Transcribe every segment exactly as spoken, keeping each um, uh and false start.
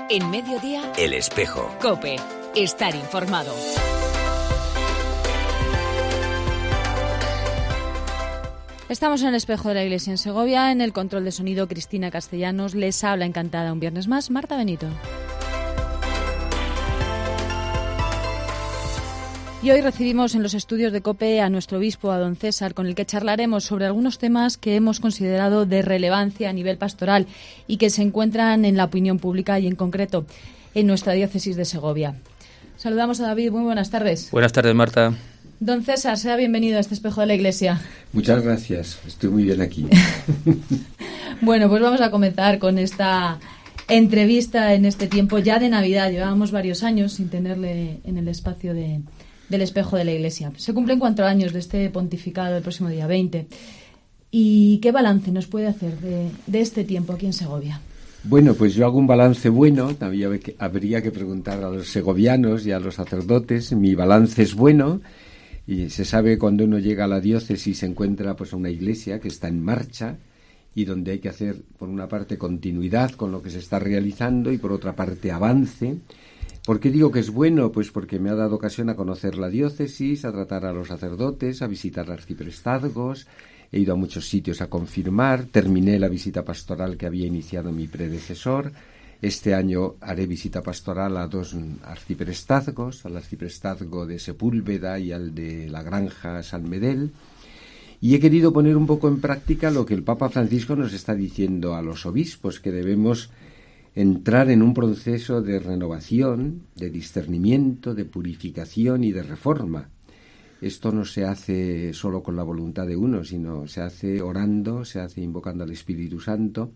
En Mediodía, El Espejo. COPE. Estar informado. Estamos en el Espejo de la Iglesia en Segovia. En el control de sonido, Cristina Castellanos. Les habla encantada un viernes más, Marta Benito. Y hoy recibimos en los estudios de COPE a nuestro obispo, a don César, con el que charlaremos sobre algunos temas que hemos considerado de relevancia a nivel pastoral y que se encuentran en la opinión pública y, en concreto, en nuestra diócesis de Segovia. Saludamos a David. Muy buenas tardes. Buenas tardes, Marta. Don César, sea bienvenido a este Espejo de la Iglesia. Muchas gracias. Estoy muy bien aquí. Bueno, pues vamos a comenzar con esta entrevista en este tiempo ya de Navidad. Llevábamos varios años sin tenerle en el espacio de... del Espejo de la Iglesia. Se cumplen cuatro años de este pontificado el próximo día veinte. ¿Y qué balance nos puede hacer de, de este tiempo aquí en Segovia? Bueno, pues yo hago un balance bueno. También habría que preguntar a los segovianos y a los sacerdotes. Mi balance es bueno y se sabe cuando uno llega a la diócesis se encuentra pues a una iglesia que está en marcha y donde hay que hacer, por una parte, continuidad con lo que se está realizando y, por otra parte, avance. ¿Por qué digo que es bueno? Pues porque me ha dado ocasión a conocer la diócesis, a tratar a los sacerdotes, a visitar arciprestazgos, he ido a muchos sitios a confirmar, terminé la visita pastoral que había iniciado mi predecesor. Este año haré visita pastoral a dos arciprestazgos, al arciprestazgo de Sepúlveda y al de la Granja San Medel. Y he querido poner un poco en práctica lo que el Papa Francisco nos está diciendo a los obispos, que debemos entrar en un proceso de renovación, de discernimiento, de purificación y de reforma. Esto no se hace solo con la voluntad de uno, sino se hace orando, se hace invocando al Espíritu Santo,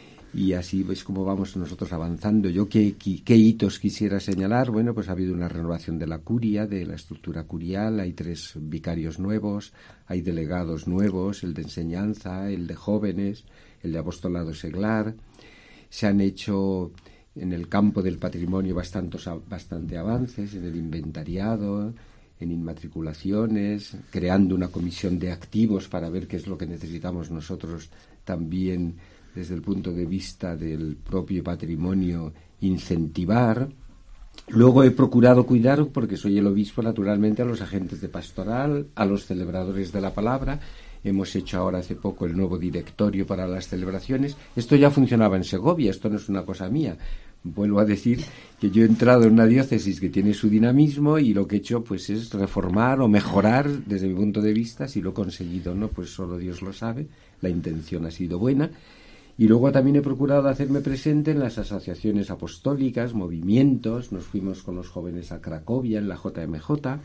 y así es como vamos nosotros avanzando. Yo, ¿qué, qué hitos quisiera señalar? Bueno, pues ha habido una renovación de la curia, de la estructura curial, hay tres vicarios nuevos, hay delegados nuevos, el de enseñanza, el de jóvenes, el de apostolado seglar. Se han hecho en el campo del patrimonio bastantes, bastante avances, en el inventariado, en inmatriculaciones, creando una comisión de activos para ver qué es lo que necesitamos nosotros también desde el punto de vista del propio patrimonio incentivar. Luego he procurado cuidar, porque soy el obispo, naturalmente, a los agentes de pastoral, a los celebradores de la palabra. Hemos hecho ahora hace poco el nuevo directorio para las celebraciones. Esto ya funcionaba en Segovia, esto no es una cosa mía. Vuelvo a decir que yo he entrado en una diócesis que tiene su dinamismo y lo que he hecho pues es reformar o mejorar desde mi punto de vista. Si lo he conseguido, no, pues solo Dios lo sabe. La intención ha sido buena. Y luego también he procurado hacerme presente en las asociaciones apostólicas, movimientos. Nos fuimos con los jóvenes a Cracovia en la J M J.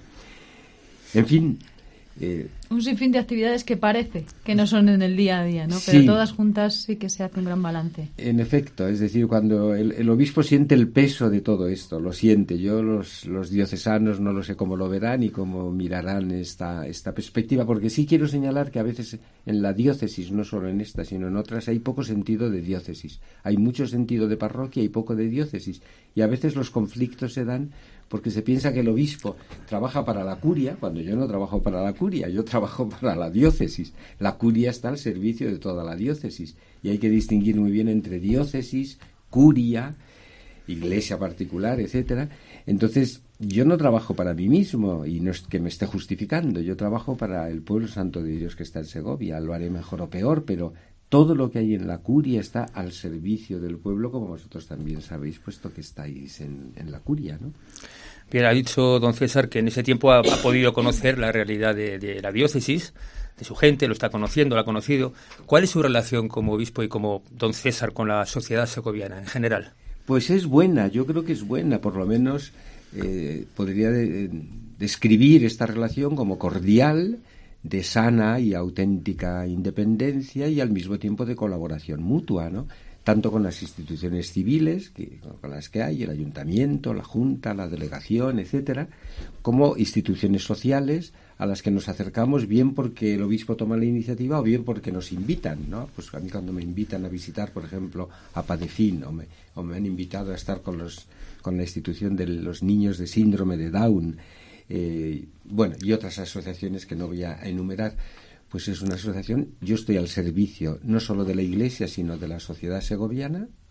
En fin... Eh, un sinfín de actividades que parece que no son en el día a día, ¿no? Pero sí, todas juntas sí que se hace un gran balance. En efecto, es decir, cuando el, el obispo siente el peso de todo esto, lo siente. Yo, los, los diocesanos, no lo sé cómo lo verán y cómo mirarán esta, esta perspectiva, porque sí quiero señalar que a veces en la diócesis, no solo en esta, sino en otras, hay poco sentido de diócesis. Hay mucho sentido de parroquia y poco de diócesis. Y a veces los conflictos se dan porque se piensa que el obispo trabaja para la curia, cuando yo no trabajo para la curia, yo trabajo para la diócesis. La curia está al servicio de toda la diócesis y hay que distinguir muy bien entre diócesis, curia, iglesia particular, etcétera. Entonces, yo no trabajo para mí mismo y no es que me esté justificando, yo trabajo para el pueblo santo de Dios que está en Segovia. Lo haré mejor o peor, pero todo lo que hay en la curia está al servicio del pueblo, como vosotros también sabéis, puesto que estáis en, en la curia, ¿no? Bien, ha dicho don César que en ese tiempo ha, ha podido conocer la realidad de, de la diócesis, de su gente, lo está conociendo, lo ha conocido. ¿Cuál es su relación como obispo y como don César con la sociedad segoviana en general? Pues es buena, yo creo que es buena, por lo menos eh, podría de, describir esta relación como cordial, de sana y auténtica independencia y al mismo tiempo de colaboración mutua, ¿no? Tanto con las instituciones civiles, que, con las que hay, el ayuntamiento, la junta, la delegación, etcétera, como instituciones sociales a las que nos acercamos bien porque el obispo toma la iniciativa o bien porque nos invitan, ¿no? Pues a mí cuando me invitan a visitar, por ejemplo, a Padefin o me, o me han invitado a estar con los con la institución de los niños de síndrome de Down, eh, bueno, y otras asociaciones que no voy a enumerar, pues es una asociación, yo estoy al servicio no solo de la Iglesia, sino de la sociedad segoviana,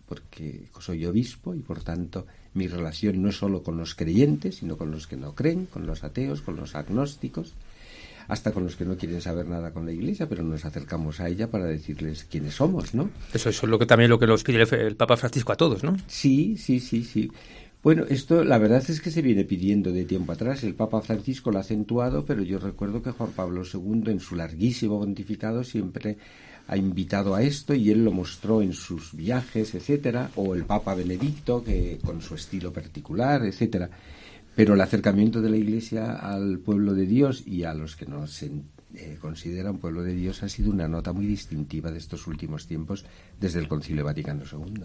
porque soy obispo y por tanto mi relación no es solo con los creyentes, sino con los que no creen, con los ateos, con los agnósticos, hasta con los que no quieren saber nada con la Iglesia, pero nos acercamos a ella para decirles quiénes somos, ¿no? Eso, eso es lo que también lo que nos pide el, el Papa Francisco a todos, ¿no? Sí, sí, sí, sí. Bueno, esto la verdad es que se viene pidiendo de tiempo atrás. El Papa Francisco lo ha acentuado, pero yo recuerdo que Juan Pablo segundo, en su larguísimo pontificado, siempre ha invitado a esto y él lo mostró en sus viajes, etcétera, o el Papa Benedicto, que con su estilo particular, etcétera. Pero el acercamiento de la Iglesia al pueblo de Dios y a los que no se eh, consideran pueblo de Dios ha sido una nota muy distintiva de estos últimos tiempos desde el Concilio Vaticano segundo.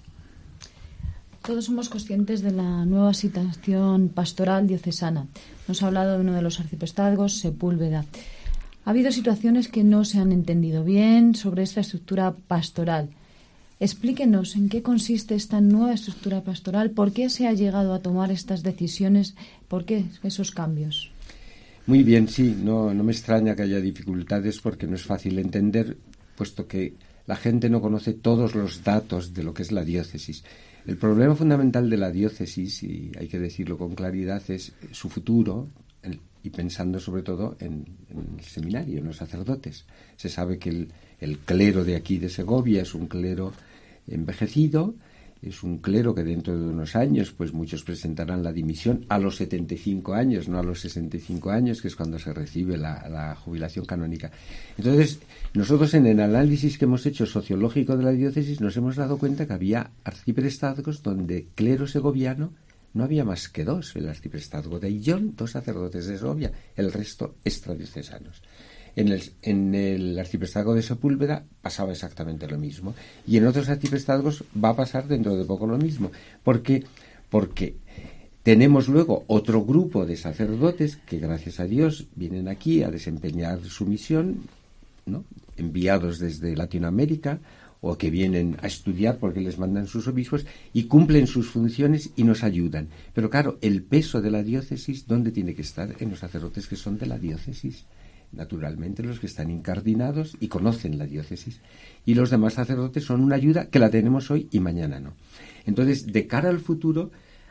Todos somos conscientes de la nueva situación pastoral diocesana. Nos ha hablado de uno de los arciprestazgos, Sepúlveda. Ha habido situaciones que no se han entendido bien sobre esta estructura pastoral. Explíquenos en qué consiste esta nueva estructura pastoral, por qué se ha llegado a tomar estas decisiones, por qué esos cambios. Muy bien, sí, no, no me extraña que haya dificultades porque no es fácil entender, puesto que la gente no conoce todos los datos de lo que es la diócesis. El problema fundamental de la diócesis, y hay que decirlo con claridad, es su futuro, el, y pensando sobre todo en, en el seminario, en los sacerdotes. Se sabe que el, el clero de aquí de Segovia es un clero envejecido, es un clero que dentro de unos años pues muchos presentarán la dimisión a los setenta y cinco años, no a los sesenta y cinco años, que es cuando se recibe la, la jubilación canónica. Entonces, nosotros en el análisis que hemos hecho sociológico de la diócesis nos hemos dado cuenta que había arciprestazgos donde clero segoviano no había más que dos, el arciprestazgo de Ayllón, dos sacerdotes de Segovia, el resto extradiocesanos. En el, en el arciprestazgo de Sepúlveda pasaba exactamente lo mismo. Y en otros arciprestazgos va a pasar dentro de poco lo mismo. ¿Por qué? Porque tenemos luego otro grupo de sacerdotes que, gracias a Dios, vienen aquí a desempeñar su misión, ¿no?, enviados desde Latinoamérica, o que vienen a estudiar porque les mandan sus obispos y cumplen sus funciones y nos ayudan. Pero claro, el peso de la diócesis, ¿dónde tiene que estar? En los sacerdotes que son de la diócesis. Naturalmente los que están incardinados y conocen la diócesis. Y los demás sacerdotes son una ayuda que la tenemos hoy y mañana no. Entonces, de cara al futuro,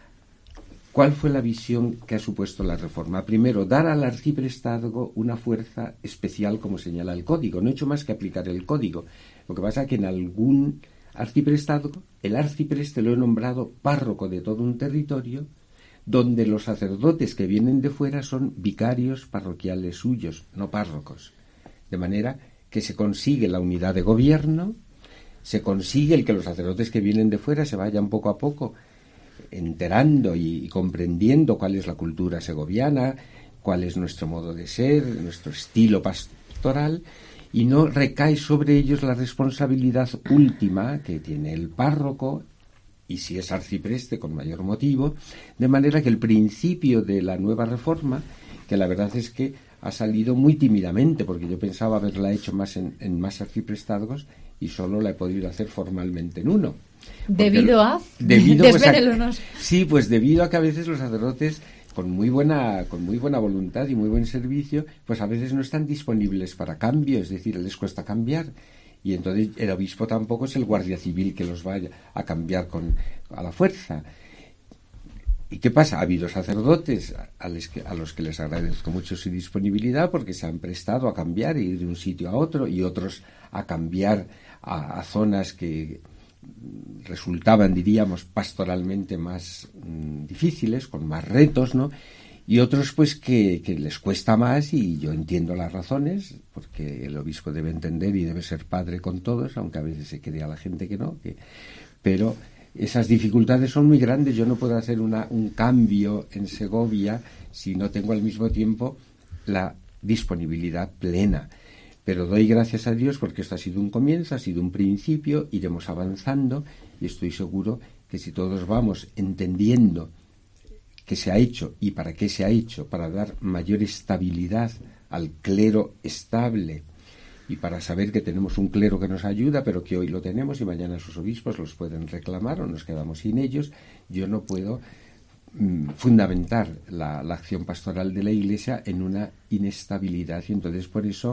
¿cuál fue la visión que ha supuesto la reforma? Primero, dar al arciprestazgo una fuerza especial, como señala el código. No he hecho más que aplicar el código. Lo que pasa es que en algún arciprestazgo, el arcipreste lo he nombrado párroco de todo un territorio, donde los sacerdotes que vienen de fuera son vicarios parroquiales suyos, no párrocos. De manera que se consigue la unidad de gobierno, se consigue el que los sacerdotes que vienen de fuera se vayan poco a poco enterando y comprendiendo cuál es la cultura segoviana, cuál es nuestro modo de ser, nuestro estilo pastoral, y no recae sobre ellos la responsabilidad última que tiene el párroco, y si es arcipreste con mayor motivo, de manera que el principio de la nueva reforma, que la verdad es que ha salido muy tímidamente, porque yo pensaba haberla hecho más en, en más arciprestazgos y solo la he podido hacer formalmente en uno. ¿Debido a? Debido, pues, a Desvélenos. Sí, pues debido a que a veces los sacerdotes con muy buena con muy buena voluntad y muy buen servicio, pues a veces no están disponibles para cambio, es decir, les cuesta cambiar. Y entonces el obispo tampoco es el guardia civil que los vaya a cambiar con, a la fuerza. ¿Y qué pasa? Ha habido sacerdotes a los, que, a los que les agradezco mucho su disponibilidad porque se han prestado a cambiar y ir de un sitio a otro, y otros a cambiar a, a zonas que resultaban, diríamos, pastoralmente más mmm, difíciles, con más retos, ¿no? Y otros pues que, que les cuesta más, y yo entiendo las razones, porque el obispo debe entender y debe ser padre con todos, aunque a veces se cree a la gente que no, que, pero esas dificultades son muy grandes. Yo no puedo hacer una, un cambio en Segovia si no tengo al mismo tiempo la disponibilidad plena. Pero doy gracias a Dios porque esto ha sido un comienzo, ha sido un principio, iremos avanzando, y estoy seguro que si todos vamos entendiendo qué se ha hecho y para qué se ha hecho, para dar mayor estabilidad al clero estable y para saber que tenemos un clero que nos ayuda, pero que hoy lo tenemos y mañana sus obispos los pueden reclamar o nos quedamos sin ellos, yo no puedo mm, fundamentar la, la acción pastoral de la Iglesia en una inestabilidad. Y entonces por eso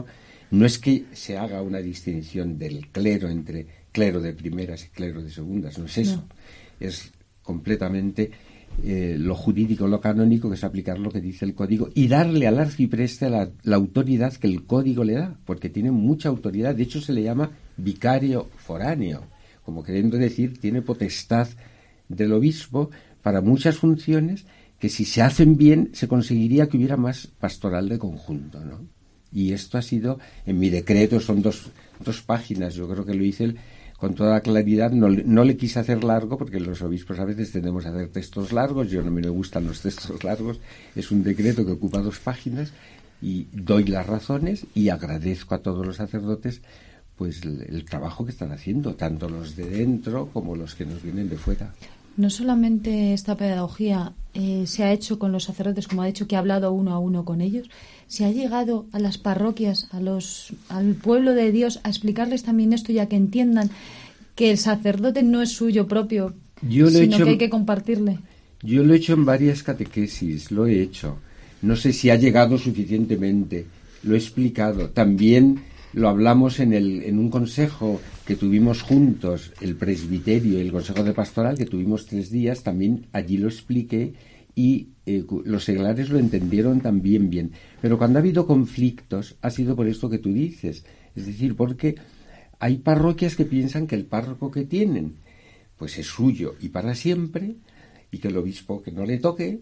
No es que se haga una distinción del clero entre clero de primeras y clero de segundas, no es eso. No. Es completamente eh, lo jurídico, lo canónico, que es aplicar lo que dice el código y darle al arcipreste la, la autoridad que el código le da, porque tiene mucha autoridad. De hecho, se le llama vicario foráneo, como queriendo decir, tiene potestad del obispo para muchas funciones que, si se hacen bien, se conseguiría que hubiera más pastoral de conjunto, ¿no? Y esto ha sido, en mi decreto, son dos, dos páginas, yo creo que lo hice el, con toda claridad. No, no le quise hacer largo, porque los obispos a veces tendemos a hacer textos largos, yo no me gustan los textos largos, es un decreto que ocupa dos páginas, y doy las razones y agradezco a todos los sacerdotes pues el, el trabajo que están haciendo, tanto los de dentro como los que nos vienen de fuera. No solamente esta pedagogía eh, se ha hecho con los sacerdotes, como ha dicho, que ha hablado uno a uno con ellos, se ha llegado a las parroquias, a los, al pueblo de Dios, a explicarles también esto, ya que entiendan que el sacerdote no es suyo propio, yo lo sino he hecho, que hay que compartirle. Yo lo he hecho en varias catequesis, lo he hecho. No sé si ha llegado suficientemente, lo he explicado. También lo hablamos en, el, en un consejo que tuvimos juntos, el presbiterio y el consejo de pastoral, que tuvimos tres días, también allí lo expliqué y eh, los seglares lo entendieron también bien. Pero cuando ha habido conflictos ha sido por esto que tú dices, es decir, porque hay parroquias que piensan que el párroco que tienen pues es suyo y para siempre, y que el obispo que no le toque.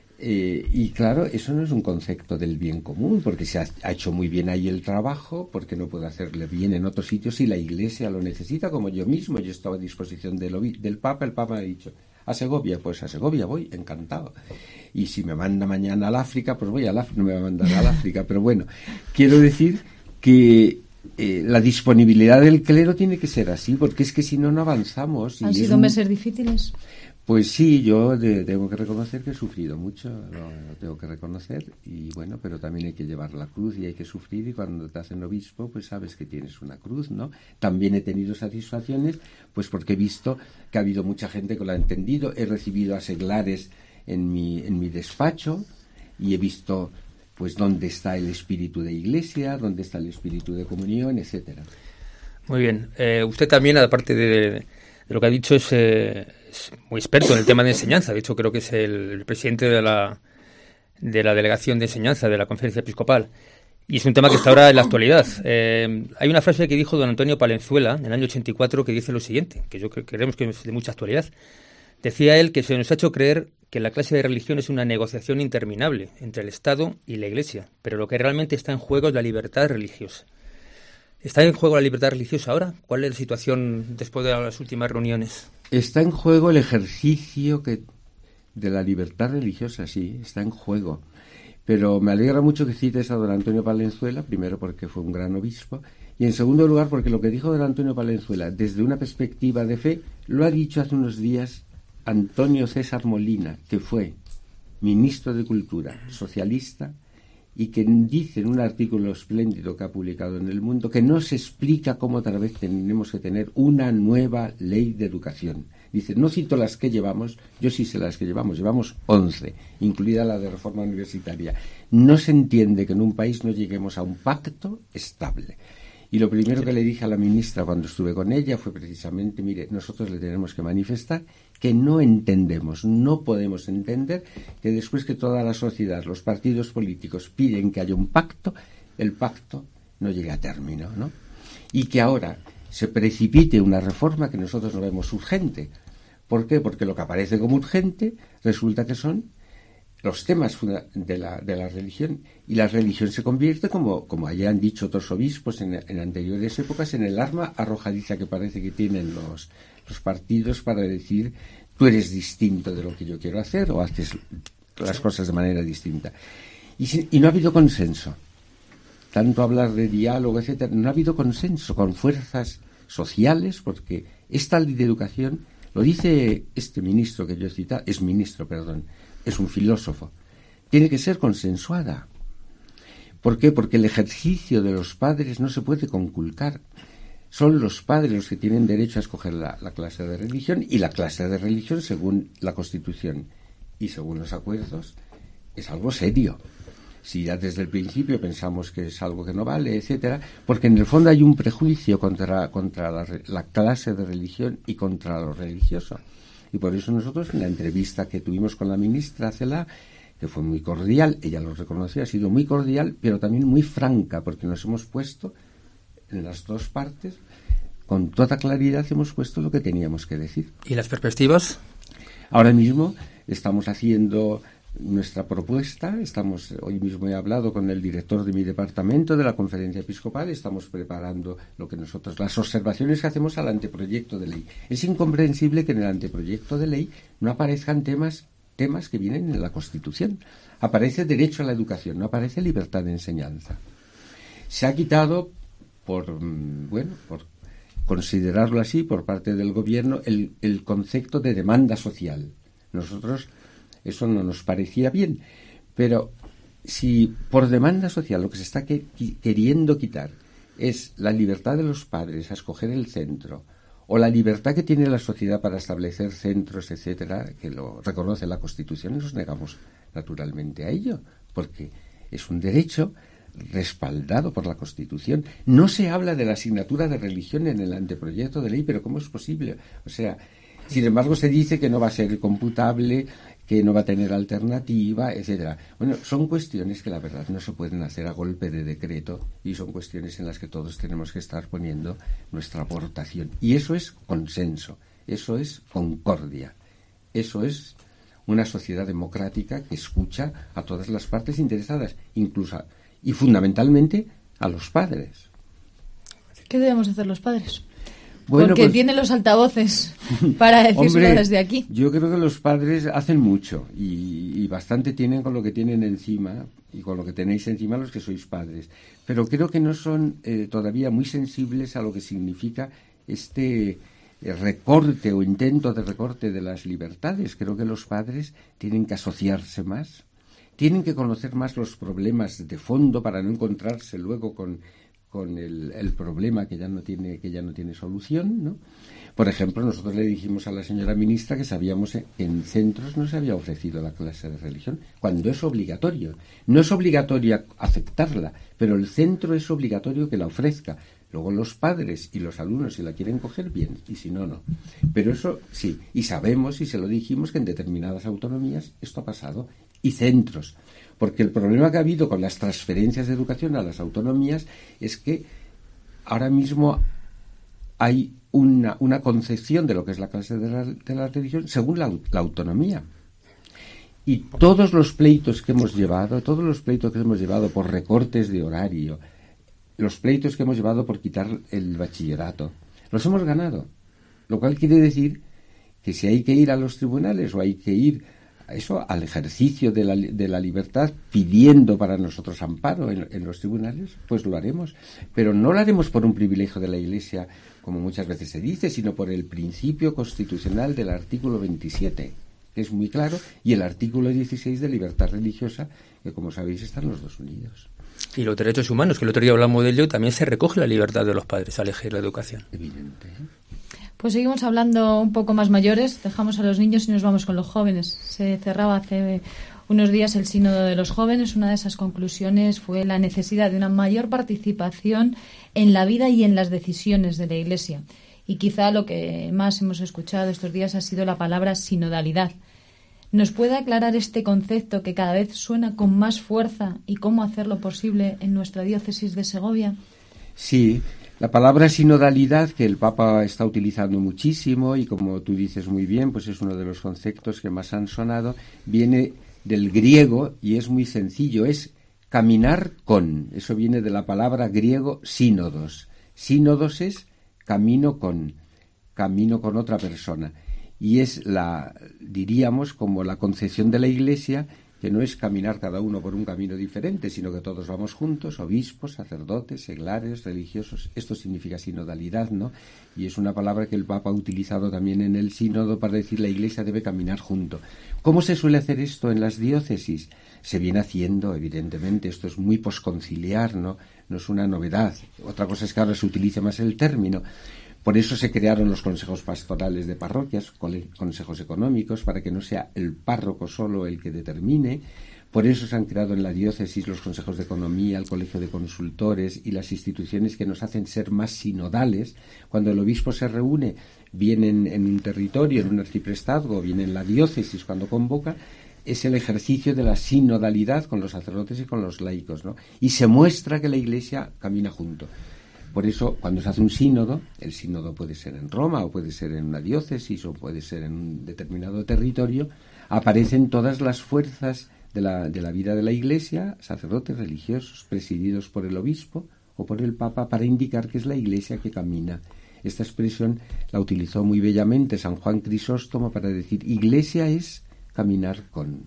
Eh, y claro, eso no es un concepto del bien común, porque se ha, ha hecho muy bien ahí el trabajo, porque no puede hacerle bien en otros sitios si la Iglesia lo necesita, como yo mismo. Yo estaba a disposición del, del Papa, el Papa ha dicho, a Segovia, pues a Segovia voy, encantado. Y si me manda mañana al África, pues voy al África, no me va a mandar al África, pero bueno, quiero decir que eh, la disponibilidad del clero tiene que ser así, porque es que si no, no avanzamos. ¿Han sido un... meses difíciles? Pues sí, yo de, tengo que reconocer que he sufrido mucho, lo, lo tengo que reconocer, y bueno, pero también hay que llevar la cruz y hay que sufrir, y cuando te hacen obispo, pues sabes que tienes una cruz, ¿no? También he tenido satisfacciones, pues porque he visto que ha habido mucha gente que lo ha entendido, he recibido a seglares en mi, en mi despacho, y he visto pues dónde está el espíritu de iglesia, dónde está el espíritu de comunión, etcétera. Muy bien, eh, usted también, aparte de, de lo que ha dicho, es... Eh, es muy experto en el tema de enseñanza. De hecho, creo que es el, el presidente de la de la delegación de enseñanza de la Conferencia Episcopal. Y es un tema que está ahora en la actualidad. Eh, hay una frase que dijo don Antonio Palenzuela en el año ochenta y cuatro que dice lo siguiente, que yo creo que creemos que es de mucha actualidad. Decía él que se nos ha hecho creer que la clase de religión es una negociación interminable entre el Estado y la Iglesia, pero lo que realmente está en juego es la libertad religiosa. ¿Está en juego la libertad religiosa ahora? ¿Cuál es la situación después de las últimas reuniones? Está en juego el ejercicio que de la libertad religiosa, sí, está en juego. Pero me alegra mucho que cites a don Antonio Palenzuela, primero porque fue un gran obispo, y en segundo lugar porque lo que dijo don Antonio Palenzuela, desde una perspectiva de fe, lo ha dicho hace unos días Antonio César Molina, que fue ministro de Cultura, socialista, y que dice en un artículo espléndido que ha publicado en El Mundo que no se explica cómo otra vez tenemos que tener una nueva ley de educación. Dice, no cito las que llevamos, yo sí sé las que llevamos, llevamos once, incluida la de reforma universitaria. No se entiende que en un país no lleguemos a un pacto estable. Y lo primero que le dije a la ministra cuando estuve con ella fue precisamente, mire, nosotros le tenemos que manifestar que no entendemos, no podemos entender que después que toda la sociedad, los partidos políticos piden que haya un pacto, el pacto no llegue a término, ¿no? Y que ahora se precipite una reforma que nosotros no vemos urgente. ¿Por qué? Porque lo que aparece como urgente resulta que son los temas de la, de la religión, y la religión se convierte, como, como hayan dicho otros obispos en, en anteriores épocas, en el arma arrojadiza que parece que tienen los, los partidos para decir tú eres distinto de lo que yo quiero hacer o haces las cosas de manera distinta. Y, si, y no ha habido consenso. Tanto hablar de diálogo, etcétera, no ha habido consenso con fuerzas sociales, porque esta ley de educación, lo dice este ministro que yo he citado, es ministro, perdón, es un filósofo, tiene que ser consensuada. ¿Por qué? Porque el ejercicio de los padres no se puede conculcar. Son los padres los que tienen derecho a escoger la, la clase de religión, y la clase de religión, según la Constitución y según los acuerdos, es algo serio. si ya desde el principio pensamos que es algo que no vale, etcétera, porque en el fondo hay un prejuicio contra, contra la, la clase de religión y contra lo religioso. Y por eso nosotros, en la entrevista que tuvimos con la ministra Celaá, que fue muy cordial, ella lo reconoció, ha sido muy cordial, pero también muy franca, porque nos hemos puesto en las dos partes, con toda claridad hemos puesto lo que teníamos que decir. ¿Y las perspectivas? Ahora mismo estamos haciendo nuestra propuesta, estamos hoy mismo he hablado con el director de mi departamento de la Conferencia Episcopal, estamos preparando lo que nosotros, las observaciones que hacemos al anteproyecto de ley. Es incomprensible que en el anteproyecto de ley no aparezcan temas temas que vienen en la Constitución. Aparece derecho a la educación, no aparece libertad de enseñanza. Se ha quitado por, bueno, por considerarlo así por parte del gobierno el, el concepto de demanda social. Nosotros eso no nos parecía bien, pero si por demanda social lo que se está que, queriendo quitar es la libertad de los padres a escoger el centro, o la libertad que tiene la sociedad para establecer centros, etcétera, que lo reconoce la Constitución, nos negamos naturalmente a ello, porque es un derecho respaldado por la Constitución. No se habla de la asignatura de religión en el anteproyecto de ley, pero ¿cómo es posible? O sea, sin embargo se dice que no va a ser computable, que no va a tener alternativa, etcétera. Bueno, son cuestiones que la verdad no se pueden hacer a golpe de decreto y son cuestiones en las que todos tenemos que estar poniendo nuestra aportación. Y eso es consenso, eso es concordia, eso es una sociedad democrática que escucha a todas las partes interesadas, incluso a, y fundamentalmente a los padres. ¿Qué debemos hacer los padres? Bueno, porque pues, tienen los altavoces para decírselo hombre, desde aquí. Yo creo que los padres hacen mucho y, y bastante tienen con lo que tienen encima y con lo que tenéis encima los que sois padres. Pero creo que no son eh, todavía muy sensibles a lo que significa este eh, recorte o intento de recorte de las libertades. Creo que los padres tienen que asociarse más, tienen que conocer más los problemas de fondo para no encontrarse luego con con el, el problema que ya no tiene que ya no tiene solución, ¿no? Por ejemplo, nosotros le dijimos a la señora ministra que sabíamos que en centros no se había ofrecido la clase de religión, cuando es obligatorio. No es obligatorio aceptarla, pero el centro es obligatorio que la ofrezca. Luego los padres y los alumnos, si la quieren coger, bien, y si no, no. Pero eso sí, y sabemos, y se lo dijimos, que en determinadas autonomías esto ha pasado, y centros. Porque el problema que ha habido con las transferencias de educación a las autonomías es que ahora mismo hay una, una concepción de lo que es la clase de la, de la religión según la, la autonomía. Y todos los pleitos que hemos llevado, todos los pleitos que hemos llevado por recortes de horario, los pleitos que hemos llevado por quitar el bachillerato, los hemos ganado. Lo cual quiere decir que si hay que ir a los tribunales o hay que ir eso al ejercicio de la, de la libertad pidiendo para nosotros amparo en, en los tribunales, pues lo haremos, pero no lo haremos por un privilegio de la Iglesia como muchas veces se dice, sino por el principio constitucional del artículo veintisiete, que es muy claro, y el artículo dieciséis de libertad religiosa, que como sabéis están los dos unidos. Y los derechos humanos, que el otro día hablamos de ello, también se recoge la libertad de los padres a elegir la educación. Evidente, ¿eh? Pues seguimos hablando un poco más mayores, dejamos a los niños y nos vamos con los jóvenes. Se cerraba hace unos días el sínodo de los jóvenes. Una de esas conclusiones fue la necesidad de una mayor participación en la vida y en las decisiones de la Iglesia. Y quizá lo que más hemos escuchado estos días ha sido la palabra sinodalidad. ¿Nos puede aclarar este concepto que cada vez suena con más fuerza y cómo hacerlo posible en nuestra diócesis de Segovia? Sí. La palabra sinodalidad, que el Papa está utilizando muchísimo y como tú dices muy bien, pues es uno de los conceptos que más han sonado, viene del griego y es muy sencillo, es caminar con. Eso viene de la palabra griego sínodos. Sínodos es camino con, camino con otra persona. Y es la, diríamos, como la concepción de la Iglesia, que no es caminar cada uno por un camino diferente, sino que todos vamos juntos, obispos, sacerdotes, seglares, religiosos. Esto significa sinodalidad, ¿no? Y es una palabra que el Papa ha utilizado también en el sínodo para decir la Iglesia debe caminar junto. ¿Cómo se suele hacer esto en las diócesis? Se viene haciendo, evidentemente, esto es muy posconciliar, ¿no? No es una novedad. Otra cosa es que ahora se utilice más el término. Por eso se crearon los consejos pastorales de parroquias, consejos económicos, para que no sea el párroco solo el que determine, Por eso se han creado en la diócesis los consejos de economía, el colegio de consultores y las instituciones que nos hacen ser más sinodales. Cuando el obispo se reúne, bien en, en un territorio, en un arciprestazgo, bien en la diócesis cuando convoca, es el ejercicio de la sinodalidad con los sacerdotes y con los laicos, ¿no? Y se muestra que la Iglesia camina junto. Por eso, cuando se hace un sínodo, el sínodo puede ser en Roma, o puede ser en una diócesis, o puede ser en un determinado territorio, aparecen todas las fuerzas de la, de la vida de la Iglesia, sacerdotes religiosos, presididos por el obispo o por el Papa, para indicar que es la Iglesia que camina. Esta expresión la utilizó muy bellamente San Juan Crisóstomo para decir, Iglesia es caminar con,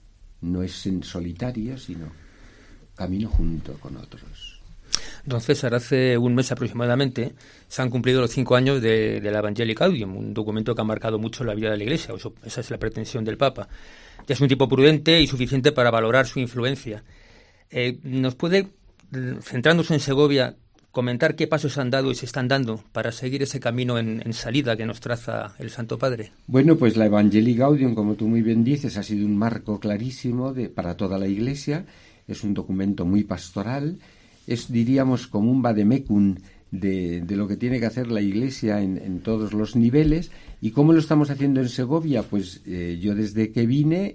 no es en solitario, sino camino junto con otros. Don César, hace un mes aproximadamente se han cumplido los cinco años de, de la Evangelii Gaudium, un documento que ha marcado mucho la vida de la Iglesia, eso, esa es la pretensión del Papa. Ya es un tipo prudente y suficiente para valorar su influencia. Eh, ¿Nos puede, centrándose en Segovia, comentar qué pasos han dado y se están dando para seguir ese camino en, en salida que nos traza el Santo Padre? Bueno, pues la Evangelii Gaudium, como tú muy bien dices, ha sido un marco clarísimo de, para toda la Iglesia. Es un documento muy pastoral. Es, diríamos, como un vademecum de, de lo que tiene que hacer la Iglesia en, en todos los niveles. ¿Y cómo lo estamos haciendo en Segovia? Pues eh, yo desde que vine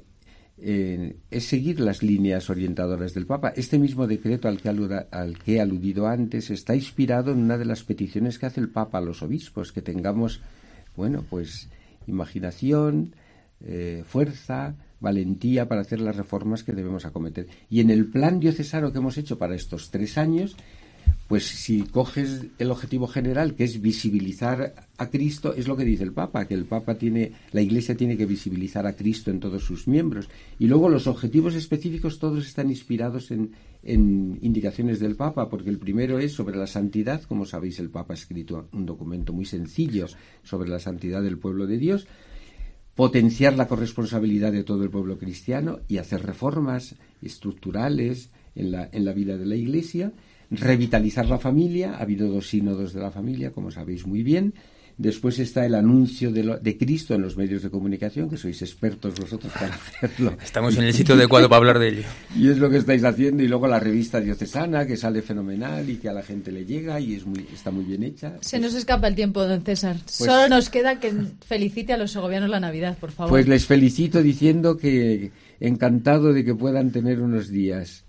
eh, es seguir las líneas orientadoras del Papa. Este mismo decreto al que, aluda, al que he aludido antes está inspirado en una de las peticiones que hace el Papa a los obispos, que tengamos, bueno, pues imaginación, eh, fuerza, valentía para hacer las reformas que debemos acometer. Y en el plan diocesano que hemos hecho para estos tres años, pues si coges el objetivo general, que es visibilizar a Cristo, es lo que dice el Papa, que el Papa tiene, la Iglesia tiene que visibilizar a Cristo en todos sus miembros. Y luego los objetivos específicos todos están inspirados en, en indicaciones del Papa, porque el primero es sobre la santidad. Como sabéis, el Papa ha escrito un documento muy sencillo sobre la santidad del pueblo de Dios, potenciar la corresponsabilidad de todo el pueblo cristiano y hacer reformas estructurales en la, en la vida de la Iglesia, revitalizar la familia. Ha habido dos sínodos de la familia, como sabéis muy bien. Después está el anuncio de, lo, de Cristo en los medios de comunicación, que sois expertos vosotros para hacerlo. Estamos en el sitio adecuado para hablar de ello. Y es lo que estáis haciendo. Y luego la revista diocesana, que sale fenomenal y que a la gente le llega y es muy, está muy bien hecha. Se pues, nos escapa el tiempo, don César. Pues, Solo nos queda que felicite a los segovianos la Navidad, por favor. Pues les felicito diciendo que encantado de que puedan tener unos días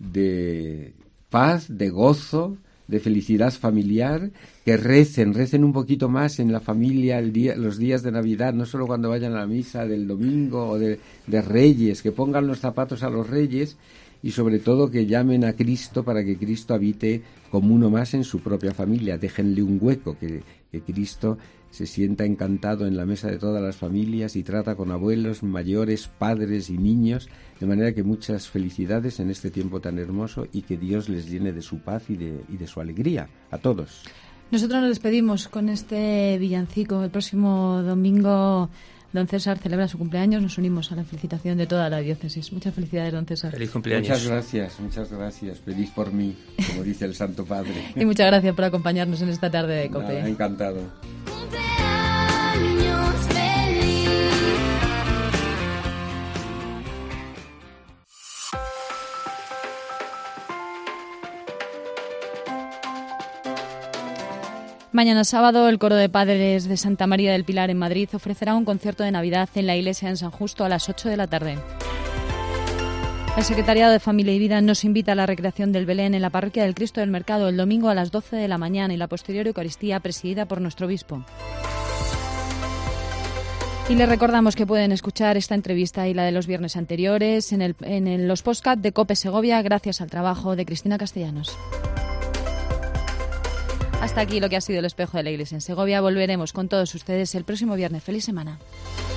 de paz, de gozo, de felicidad familiar, que recen, recen un poquito más en la familia el día, los días de Navidad, no solo cuando vayan a la misa del domingo o de, de Reyes, que pongan los zapatos a los Reyes y sobre todo que llamen a Cristo para que Cristo habite como uno más en su propia familia. Déjenle un hueco, que, que Cristo se sienta encantado en la mesa de todas las familias y trata con abuelos, mayores, padres y niños, de manera que muchas felicidades en este tiempo tan hermoso y que Dios les llene de su paz y de, y de su alegría a todos. Nosotros nos despedimos con este villancico. El próximo domingo don César celebra su cumpleaños. Nos unimos a la felicitación de toda la diócesis. Muchas felicidades, don César. Feliz cumpleaños. Muchas gracias, muchas gracias. Feliz por mí, como dice el Santo Padre. Y muchas gracias por acompañarnos en esta tarde de COPE. Nada, encantado. Mañana sábado, el Coro de Padres de Santa María del Pilar en Madrid ofrecerá un concierto de Navidad en la iglesia en San Justo a las ocho de la tarde. El Secretariado de Familia y Vida nos invita a la recreación del Belén en la Parroquia del Cristo del Mercado el domingo a las doce de la mañana y la posterior Eucaristía presidida por nuestro obispo. Y les recordamos que pueden escuchar esta entrevista y la de los viernes anteriores en, el, en el, los podcast de COPE Segovia gracias al trabajo de Cristina Castellanos. Hasta aquí lo que ha sido el espejo de la Iglesia en Segovia. Volveremos con todos ustedes el próximo viernes. ¡Feliz semana!